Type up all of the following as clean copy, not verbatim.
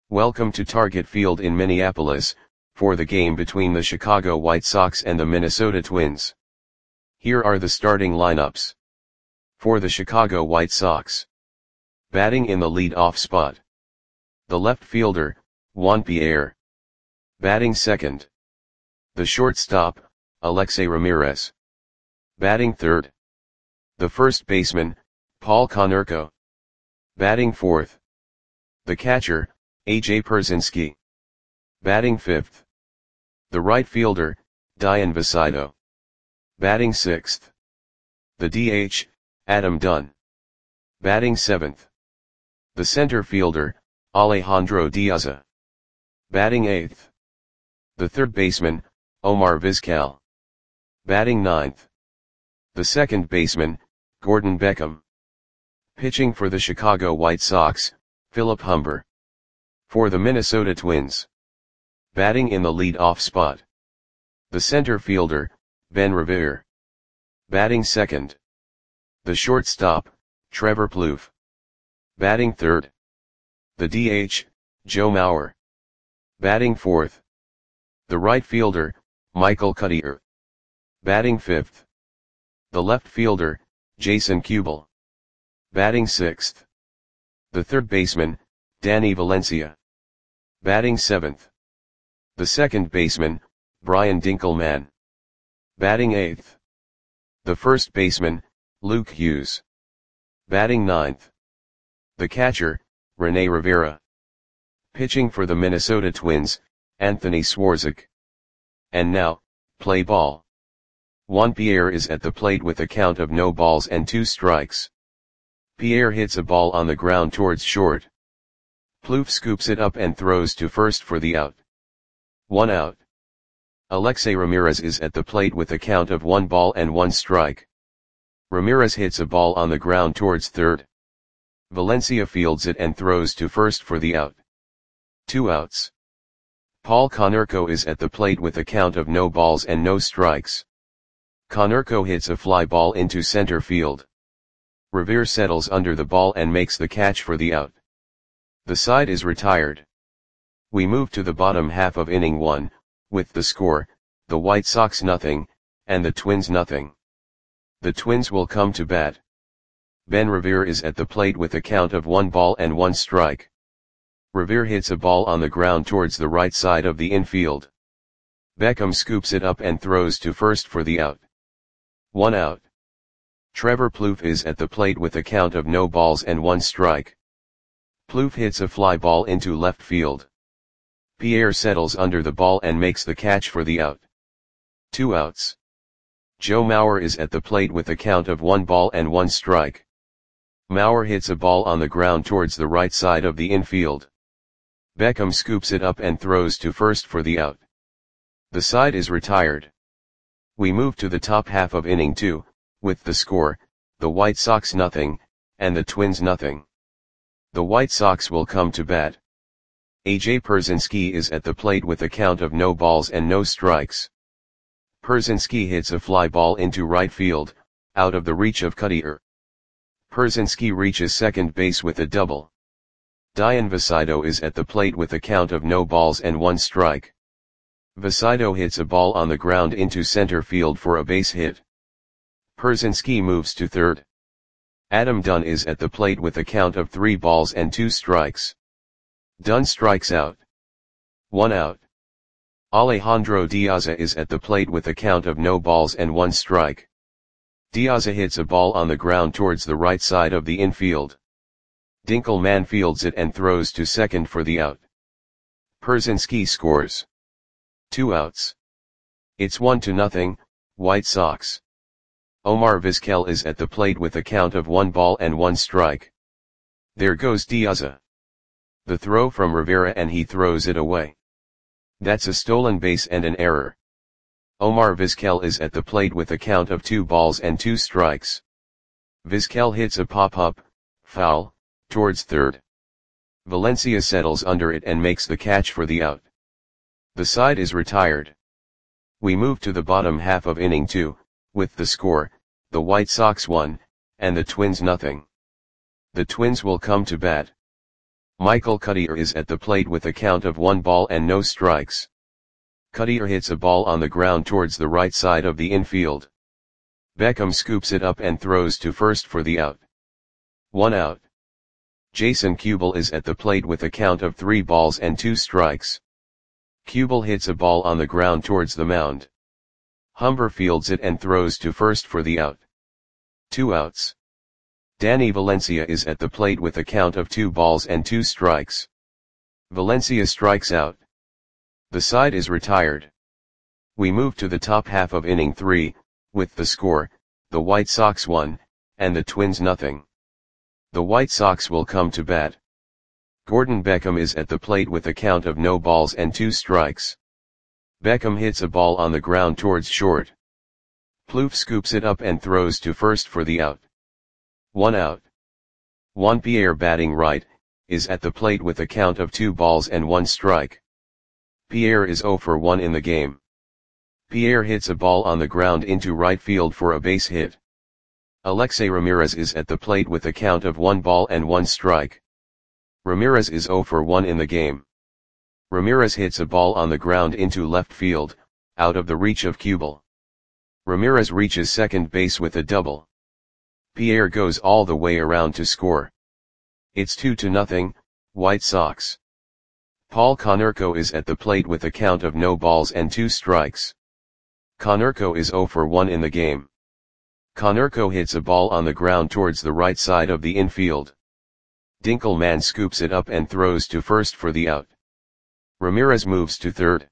Welcome to Target Field in Minneapolis, for the game between the Chicago White Sox and the Minnesota Twins. Here are the starting lineups. For the Chicago White Sox. Batting in the lead-off spot. The left fielder, Juan Pierre. Batting second. The shortstop, Alexei Ramirez. Batting third. The first baseman, Paul Konerko. Batting fourth. The catcher, A.J. Pierzynski. Batting fifth. The right fielder, Dayan Vicito. Batting sixth. The DH, Adam Dunn. Batting seventh. The center fielder, Alejandro Diaz. Batting eighth. The third baseman, Omar Vizquel. Batting ninth. The second baseman, Gordon Beckham. Pitching for the Chicago White Sox, Philip Humber. For the Minnesota Twins. Batting in the lead-off spot. The center fielder, Ben Revere. Batting second. The shortstop, Trevor Plouffe. Batting third. The DH, Joe Mauer. Batting fourth. The right fielder, Michael Cuddyer. Batting fifth. The left fielder, Jason Kubel. Batting sixth. The third baseman, Danny Valencia. Batting seventh. The second baseman, Brian Dinkelman. Batting eighth. The first baseman, Luke Hughes. Batting ninth. The catcher, Rene Rivera. Pitching for the Minnesota Twins, Anthony Swarzak. And now, play ball. Juan Pierre is at the plate with a count of no balls and 2 strikes. Pierre hits a ball on the ground towards short. Plouffe scoops it up and throws to first for the out. 1 out. Alexei Ramirez is at the plate with a count of 1 ball and 1 strike. Ramirez hits a ball on the ground towards third. Valencia fields it and throws to first for the out. 2 outs. Paul Konerko is at the plate with a count of no balls and no strikes. Konerko hits a fly ball into center field. Revere settles under the ball and makes the catch for the out. The side is retired. We move to the bottom half of inning 1, with the score, the White Sox nothing, and the Twins nothing. The Twins will come to bat. Ben Revere is at the plate with a count of 1 ball and 1 strike. Revere hits a ball on the ground towards the right side of the infield. Beckham scoops it up and throws to first for the out. 1 out. Trevor Plouffe is at the plate with a count of no balls and 1 strike. Plouffe hits a fly ball into left field. Pierre settles under the ball and makes the catch for the out. 2 outs. Joe Mauer is at the plate with a count of 1 ball and 1 strike. Mauer hits a ball on the ground towards the right side of the infield. Beckham scoops it up and throws to first for the out. The side is retired. We move to the top half of inning 2, with the score, the White Sox nothing, and the Twins nothing. The White Sox will come to bat. A.J. Pierzynski is at the plate with a count of no balls and no strikes. Pierzynski hits a fly ball into right field, out of the reach of Cuddyer. Pierzynski reaches second base with a double. Dayan Vicito is at the plate with a count of no balls and 1 strike. Vicito hits a ball on the ground into center field for a base hit. Pierzynski moves to third. Adam Dunn is at the plate with a count of 3 balls and 2 strikes. Dunn strikes out. 1 out. Alejandro Diaz is at the plate with a count of no balls and 1 strike. Diaz hits a ball on the ground towards the right side of the infield. Dinkelman fields it and throws to second for the out. Pierzynski scores. 2 outs. It's 1-0, White Sox. Omar Vizquel is at the plate with a count of 1 ball and 1 strike. There goes Diaz. The throw from Rivera and he throws it away. That's a stolen base and an error. Omar Vizquel is at the plate with a count of 2 balls and 2 strikes. Vizquel hits a pop-up, foul, towards third. Valencia settles under it and makes the catch for the out. The side is retired. We move to the bottom half of inning 2, with the score, the White Sox 1, and the Twins nothing. The Twins will come to bat. Michael Cuttier is at the plate with a count of 1 ball and no strikes. Cuttier hits a ball on the ground towards the right side of the infield. Beckham scoops it up and throws to first for the out. 1 out. Jason Kubel is at the plate with a count of 3 balls and 2 strikes. Kubel hits a ball on the ground towards the mound. Humber fields it and throws to first for the out. 2 outs. Danny Valencia is at the plate with a count of 2 balls and 2 strikes. Valencia strikes out. The side is retired. We move to the top half of inning 3, with the score, the White Sox 1, and the Twins nothing. The White Sox will come to bat. Gordon Beckham is at the plate with a count of no balls and 2 strikes. Beckham hits a ball on the ground towards short. Plouffe scoops it up and throws to first for the out. 1 out. Juan Pierre, batting right, is at the plate with a count of 2 balls and 1 strike. Pierre is 0 for 1 in the game. Pierre hits a ball on the ground into right field for a base hit. Alexei Ramirez is at the plate with a count of 1 ball and 1 strike. Ramirez is 0 for 1 in the game. Ramirez hits a ball on the ground into left field, out of the reach of Kubel. Ramirez reaches second base with a double. Pierre goes all the way around to score. It's 2-0, White Sox. Paul Konerko is at the plate with a count of no balls and 2 strikes. Konerko is 0 for 1 in the game. Konerko hits a ball on the ground towards the right side of the infield. Dinkelman scoops it up and throws to first for the out. Ramirez moves to third.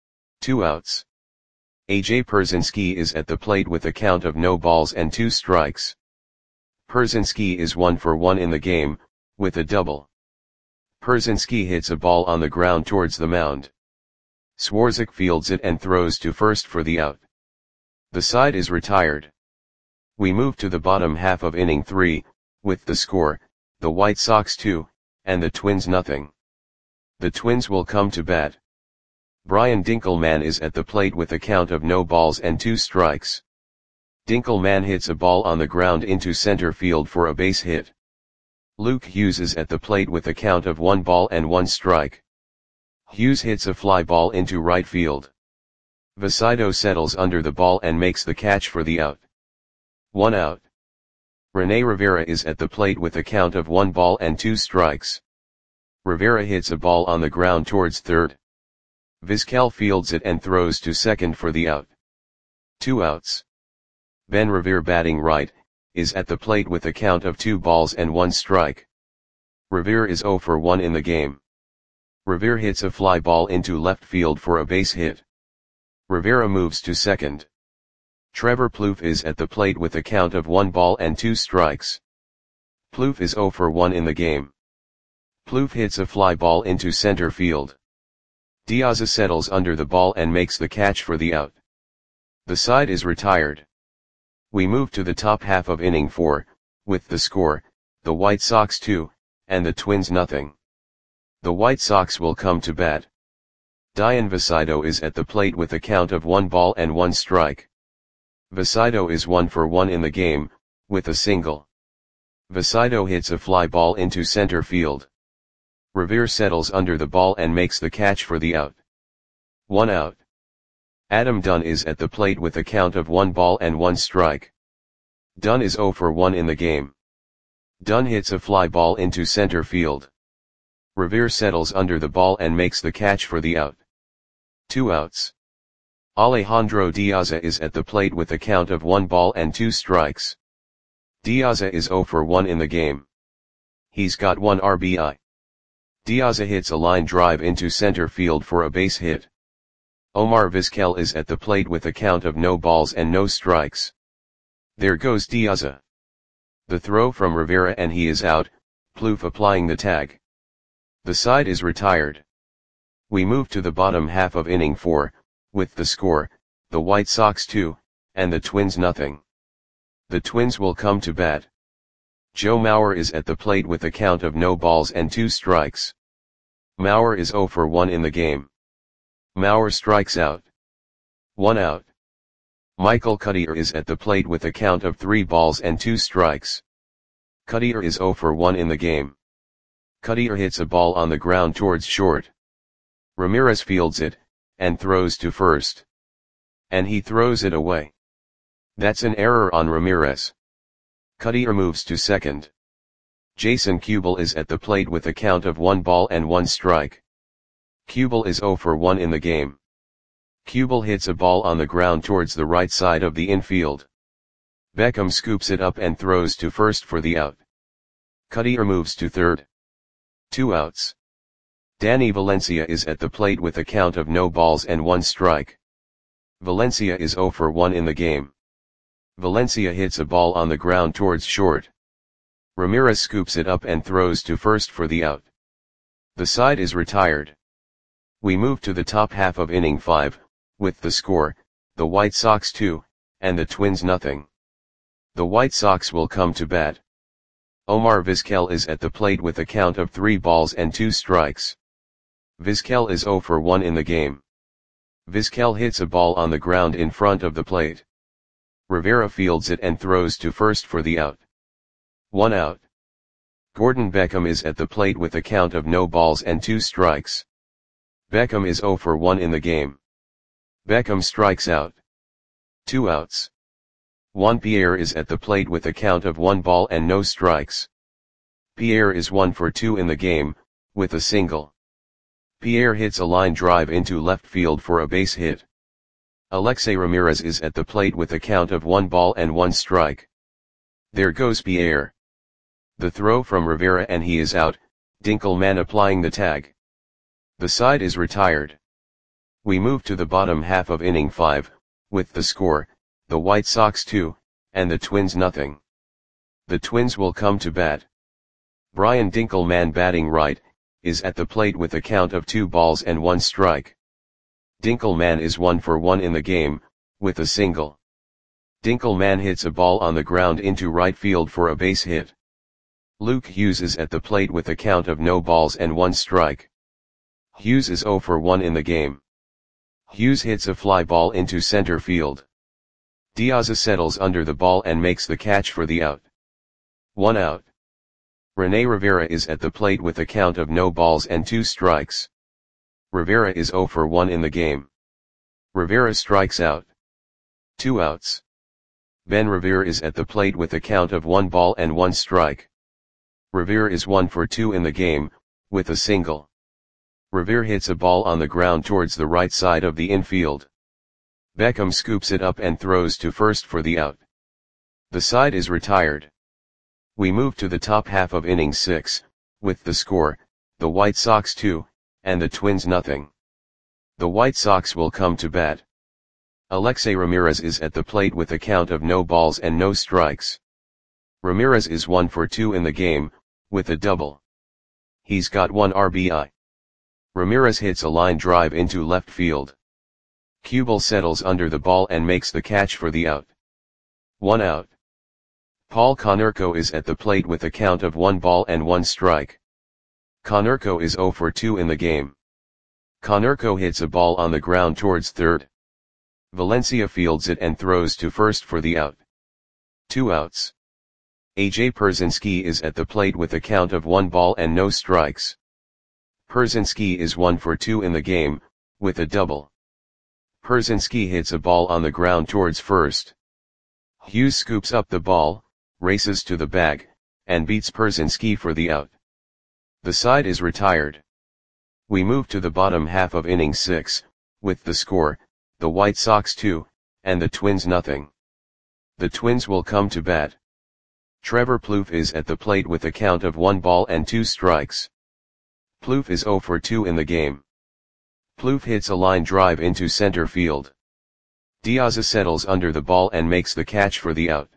2 outs. A.J. Pierzynski is at the plate with a count of no balls and 2 strikes. Pierzynski is 1 for 1 in the game, with a double. Pierzynski hits a ball on the ground towards the mound. Swarzak fields it and throws to first for the out. The side is retired. We move to the bottom half of inning 3, with the score, the White Sox 2, and the Twins nothing. The Twins will come to bat. Brian Dinkelman is at the plate with a count of no balls and 2 strikes. Dinkelman hits a ball on the ground into center field for a base hit. Luke Hughes is at the plate with a count of 1 ball and 1 strike. Hughes hits a fly ball into right field. Vasido settles under the ball and makes the catch for the out. 1 out. Rene Rivera is at the plate with a count of 1 ball and 2 strikes. Rivera hits a ball on the ground towards third. Vizquel fields it and throws to second for the out. 2 outs. Ben Revere, batting right, is at the plate with a count of 2 balls and 1 strike. Revere is 0 for 1 in the game. Revere hits a fly ball into left field for a base hit. Rivera moves to second. Trevor Plouffe is at the plate with a count of 1 ball and 2 strikes. Plouffe is 0 for 1 in the game. Plouffe hits a fly ball into center field. Diaz settles under the ball and makes the catch for the out. The side is retired. We move to the top half of inning 4, with the score, the White Sox 2, and the Twins nothing. The White Sox will come to bat. Dian Vasido is at the plate with a count of 1 ball and 1 strike. Vasido is 1 for 1 in the game, with a single. Vasido hits a fly ball into center field. Revere settles under the ball and makes the catch for the out. 1 out. Adam Dunn is at the plate with a count of 1 ball and 1 strike. Dunn is 0 for 1 in the game. Dunn hits a fly ball into center field. Revere settles under the ball and makes the catch for the out. 2 outs. Alejandro Diaza is at the plate with a count of 1 ball and 2 strikes. Diaza is 0 for 1 in the game. He's got 1 RBI. Diaza hits a line drive into center field for a base hit. Omar Vizquel is at the plate with a count of no balls and no strikes. There goes Diaza. The throw from Rivera and he is out, Plouffe applying the tag. The side is retired. We move to the bottom half of inning 4, with the score, the White Sox 2, and the Twins nothing. The Twins will come to bat. Joe Mauer is at the plate with a count of no balls and 2 strikes. Mauer is 0 for 1 in the game. Mauer strikes out. 1 out. Michael Cuttier is at the plate with a count of 3 balls and 2 strikes. Cuttier is 0 for 1 in the game. Cutter hits a ball on the ground towards short. Ramirez fields it, and throws to first. And he throws it away. That's an error on Ramirez. Cutter moves to second. Jason Kubel is at the plate with a count of 1 ball and 1 strike. Kubel is 0 for 1 in the game. Kubel hits a ball on the ground towards the right side of the infield. Beckham scoops it up and throws to first for the out. Cutter moves to third. 2 outs. Danny Valencia is at the plate with a count of no balls and 1 strike. Valencia is 0 for 1 in the game. Valencia hits a ball on the ground towards short. Ramirez scoops it up and throws to first for the out. The side is retired. We move to the top half of inning 5, with the score, the White Sox 2, and the Twins nothing. The White Sox will come to bat. Omar Vizquel is at the plate with a count of 3 balls and 2 strikes. Vizquel is 0 for 1 in the game. Vizquel hits a ball on the ground in front of the plate. Rivera fields it and throws to first for the out. 1 out. Gordon Beckham is at the plate with a count of no balls and 2 strikes. Beckham is 0 for 1 in the game. Beckham strikes out. 2 outs. Juan Pierre is at the plate with a count of 1 ball and no strikes. Pierre is 1 for 2 in the game, with a single. Pierre hits a line drive into left field for a base hit. Alexei Ramirez is at the plate with a count of 1 ball and 1 strike. There goes Pierre. The throw from Rivera and he is out, Dinkelman applying the tag. The side is retired. We move to the bottom half of inning 5, with the score, the White Sox 2, and the Twins nothing. The Twins will come to bat. Brian Dinkelman batting right, is at the plate with a count of 2 balls and 1 strike. Dinkelman is 1 for 1 in the game, with a single. Dinkelman hits a ball on the ground into right field for a base hit. Luke Hughes is at the plate with a count of no balls and 1 strike. Hughes is 0 for 1 in the game. Hughes hits a fly ball into center field. Diaz settles under the ball and makes the catch for the out. 1 out. Rene Rivera is at the plate with a count of no balls and 2 strikes. Rivera is 0 for 1 in the game. Rivera strikes out. 2 outs. Ben Revere is at the plate with a count of 1 ball and 1 strike. Revere is 1 for 2 in the game, with a single. Revere hits a ball on the ground towards the right side of the infield. Beckham scoops it up and throws to first for the out. The side is retired. We move to the top half of inning 6, with the score, the White Sox 2, and the Twins nothing. The White Sox will come to bat. Alexei Ramirez is at the plate with a count of no balls and no strikes. Ramirez is 1 for 2 in the game, with a double. He's got 1 RBI. Ramirez hits a line drive into left field. Kubel settles under the ball and makes the catch for the out. 1 out. Paul Konerko is at the plate with a count of 1 ball and 1 strike. Konerko is 0 for 2 in the game. Konerko hits a ball on the ground towards third. Valencia fields it and throws to first for the out. 2 outs. AJ Pierzynski is at the plate with a count of 1 ball and no strikes. Pierzynski is 1 for 2 in the game, with a double. Pierzynski hits a ball on the ground towards first. Hughes scoops up the ball, races to the bag, and beats Pierzynski for the out. The side is retired. We move to the bottom half of inning 6, with the score, the White Sox 2, and the Twins nothing. The Twins will come to bat. Trevor Plouffe is at the plate with a count of 1 ball and 2 strikes. Plouffe is 0 for 2 in the game. Plouffe hits a line drive into center field. Diaz settles under the ball and makes the catch for the out.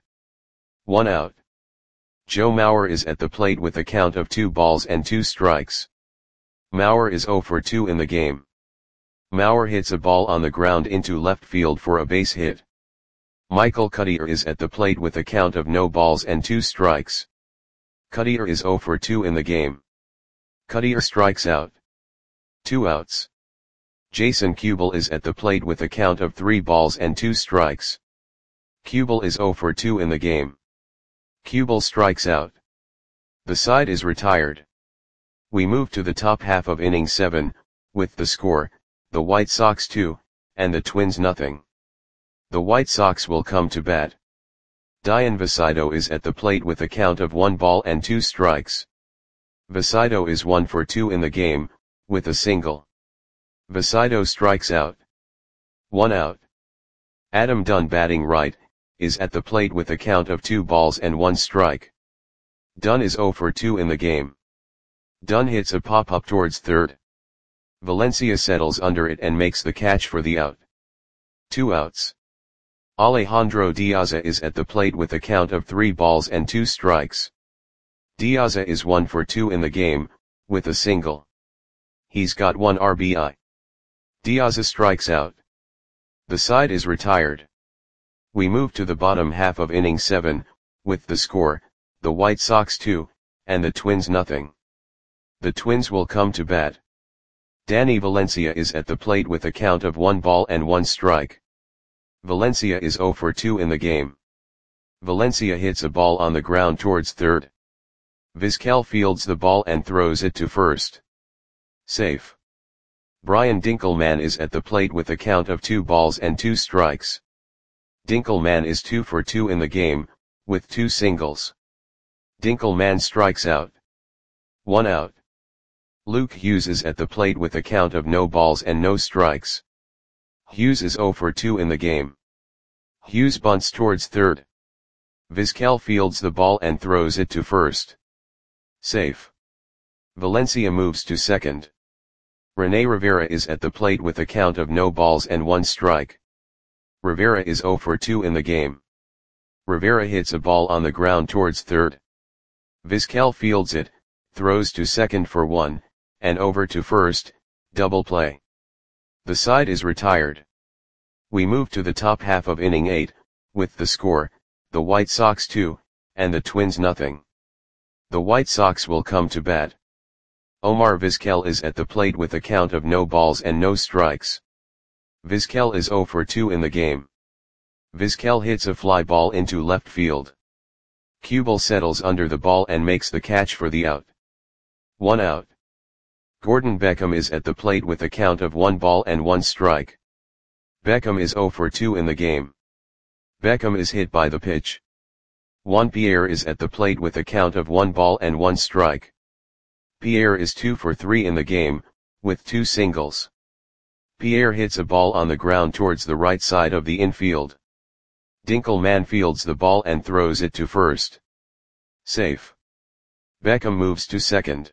1 out. Joe Mauer is at the plate with a count of 2 balls and 2 strikes. Mauer is 0 for 2 in the game. Mauer hits a ball on the ground into left field for a base hit. Michael Cutter is at the plate with a count of no balls and 2 strikes. Cutter is 0 for 2 in the game. Cutter strikes out. 2 outs. Jason Kubel is at the plate with a count of 3 balls and 2 strikes. Kubel is 0 for 2 in the game. Kubel strikes out. The side is retired. We move to the top half of inning 7, with the score, the White Sox 2, and the Twins nothing. The White Sox will come to bat. Dian Vasido is at the plate with a count of 1 ball and 2 strikes. Vasido is 1 for 2 in the game, with a single. Vasido strikes out. 1 out. Adam Dunn, batting right, is at the plate with a count of 2 balls and 1 strike. Dunn is 0 for 2 in the game. Dunn hits a pop-up towards third. Valencia settles under it and makes the catch for the out. 2 outs. Alejandro Diaza is at the plate with a count of 3 balls and 2 strikes. Diaza is 1 for 2 in the game, with a single. He's got 1 RBI. Diaza strikes out. The side is retired. We move to the bottom half of inning 7, with the score, the White Sox 2, and the Twins nothing. The Twins will come to bat. Danny Valencia is at the plate with a count of 1 ball and 1 strike. Valencia is 0 for 2 in the game. Valencia hits a ball on the ground towards third. Vizquel fields the ball and throws it to first. Safe. Brian Dinkelman is at the plate with a count of 2 balls and 2 strikes. Dinkelman is 2 for 2 in the game, with 2 singles. Dinkelman strikes out. 1 out. Luke Hughes is at the plate with a count of no balls and no strikes. Hughes is 0 for 2 in the game. Hughes bunts towards third. Vizquel fields the ball and throws it to first. Safe. Valencia moves to second. Rene Rivera is at the plate with a count of no balls and 1 strike. Rivera is 0 for 2 in the game. Rivera hits a ball on the ground towards third. Vizquel fields it, throws to second for 1, and over to first, double play. The side is retired. We move to the top half of inning 8, with the score, the White Sox 2, and the Twins nothing. The White Sox will come to bat. Omar Vizquel is at the plate with a count of no balls and no strikes. Vizquel is 0 for 2 in the game. Vizquel hits a fly ball into left field. Kubel settles under the ball and makes the catch for the out. 1 out. Gordon Beckham is at the plate with a count of 1 ball and 1 strike. Beckham is 0 for 2 in the game. Beckham is hit by the pitch. Juan Pierre is at the plate with a count of 1 ball and 1 strike. Pierre is 2 for 3 in the game, with 2 singles. Pierre hits a ball on the ground towards the right side of the infield. Dinkelman fields the ball and throws it to first. Safe. Beckham moves to second.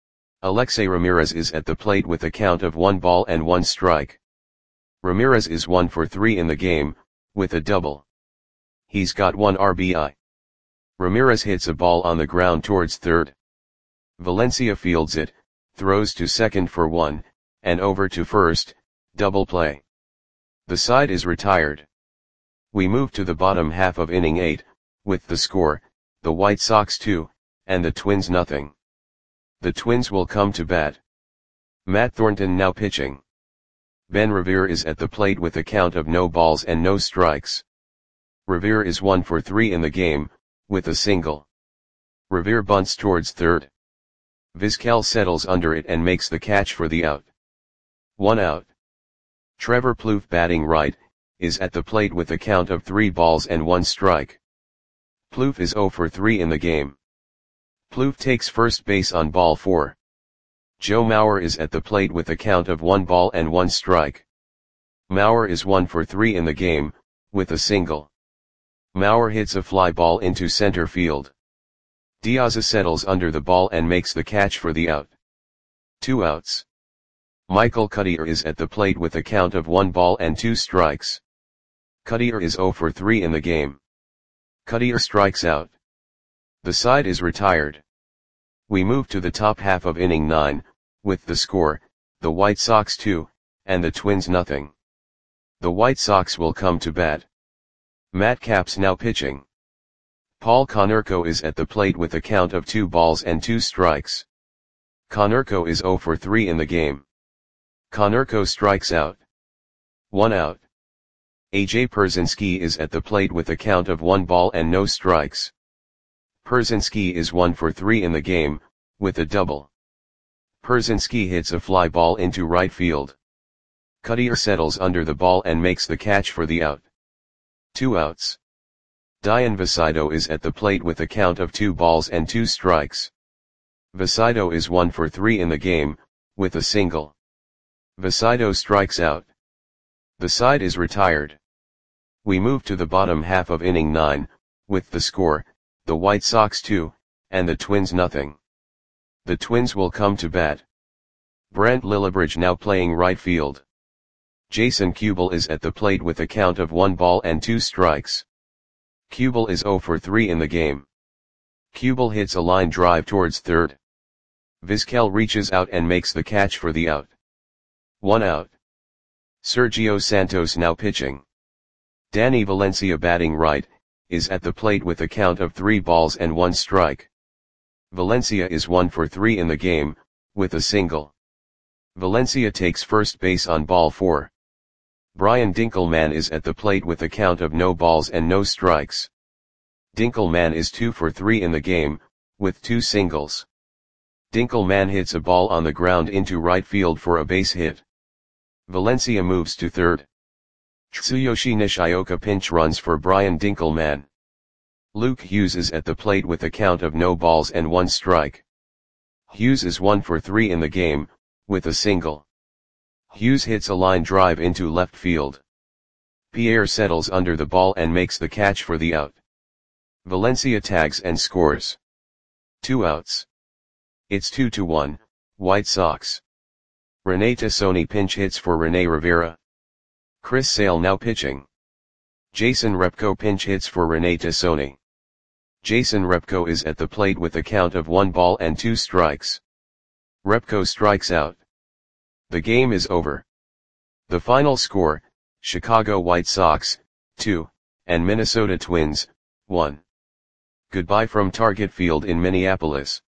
Alexei Ramirez is at the plate with a count of 1 ball and 1 strike. Ramirez is 1 for 3 in the game, with a double. He's got 1 RBI. Ramirez hits a ball on the ground towards third. Valencia fields it, throws to second for 1, and over to first, double play. The side is retired. We move to the bottom half of inning 8, with the score, the White Sox 2, and the Twins nothing. The Twins will come to bat. Matt Thornton now pitching. Ben Revere is at the plate with a count of no balls and no strikes. Revere is 1 for 3 in the game, with a single. Revere bunts towards third. Vizquel settles under it and makes the catch for the out. 1 out. Trevor Plouffe, batting right, is at the plate with a count of 3 balls and 1 strike. Plouffe is 0 for 3 in the game. Plouffe takes first base on ball 4. Joe Mauer is at the plate with a count of 1 ball and 1 strike. Mauer is 1 for 3 in the game, with a single. Mauer hits a fly ball into center field. Diaza settles under the ball and makes the catch for the out. 2 outs. Michael Cuddyer is at the plate with a count of 1 ball and 2 strikes. Cuddyer is 0 for 3 in the game. Cuddyer strikes out. The side is retired. We move to the top half of inning 9, with the score, the White Sox 2, and the Twins nothing. The White Sox will come to bat. Matt Capps now pitching. Paul Konerko is at the plate with a count of 2 balls and 2 strikes. Konerko is 0 for 3 in the game. Konerko strikes out. 1 out. AJ Pierzynski is at the plate with a count of 1 ball and no strikes. Pierzynski is 1 for 3 in the game, with a double. Pierzynski hits a fly ball into right field. Cuttier settles under the ball and makes the catch for the out. 2 outs. Dian Vasido is at the plate with a count of 2 balls and 2 strikes. Vasido is 1 for 3 in the game, with a single. Vasido strikes out. The side is retired. We move to the bottom half of inning 9, with the score, the White Sox 2, and the Twins nothing. The Twins will come to bat. Brent Lillibridge now playing right field. Jason Kubel is at the plate with a count of 1 ball and 2 strikes. Kubel is 0 for 3 in the game. Kubel hits a line drive towards third. Vizquel reaches out and makes the catch for the out. 1 out. Sergio Santos now pitching. Danny Valencia batting right, is at the plate with a count of 3 balls and 1 strike. Valencia is 1 for 3 in the game, with a single. Valencia takes first base on ball 4. Brian Dinkelman is at the plate with a count of no balls and no strikes. Dinkelman is 2 for 3 in the game, with 2 singles. Dinkelman hits a ball on the ground into right field for a base hit. Valencia moves to third. Tsuyoshi Nishioka pinch runs for Brian Dinkelman. Luke Hughes is at the plate with a count of no balls and 1 strike. Hughes is 1 for 3 in the game, with a single. Hughes hits a line drive into left field. Pierre settles under the ball and makes the catch for the out. Valencia tags and scores. 2 outs. It's 2-1, White Sox. Rene Tassoni pinch hits for Rene Rivera. Chris Sale now pitching. Jason Repko pinch hits for Rene Tassoni. Jason Repko is at the plate with a count of 1 ball and 2 strikes. Repko strikes out. The game is over. The final score, Chicago White Sox, 2, and Minnesota Twins, 1. Goodbye from Target Field in Minneapolis.